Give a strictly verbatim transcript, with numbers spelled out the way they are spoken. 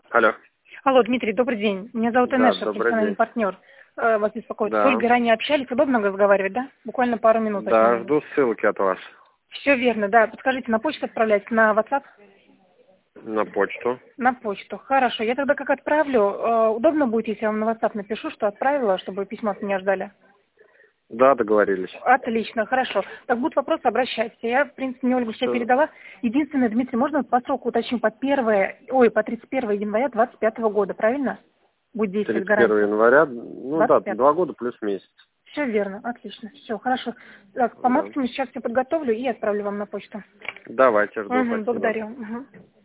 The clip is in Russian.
Алло. Алло, Дмитрий, добрый день. Меня зовут Да, Инесса, добрый профессиональный день. партнер. Э, Вас беспокоит. С Да. Ольгой ранее общались, удобно разговаривать, да? Буквально пару минут. Да, жду ссылки от вас. Все верно, да. Подскажите, на почту отправлять, на WhatsApp? На почту. На почту. Хорошо. Я тогда как отправлю. Э, Удобно будет, если я вам на WhatsApp напишу, что отправила, чтобы письмо от меня ждали? Да, договорились. Отлично, хорошо. Так будут вопросы, обращайтесь. Я, в принципе, мне Ольга все Всё. передала. Единственное, Дмитрий, можно по сроку уточнить, по первое, ой, по тридцать первое января двадцать пятого года, правильно? Будет действовать тридцать первого гарантия. января. Ну да, двадцать пятого. два года плюс месяц. Все верно, отлично. Все, хорошо. Так, по Да. максимуму сейчас все подготовлю и отправлю вам на почту. Давайте, жду, Угу, спасибо. благодарю. Угу.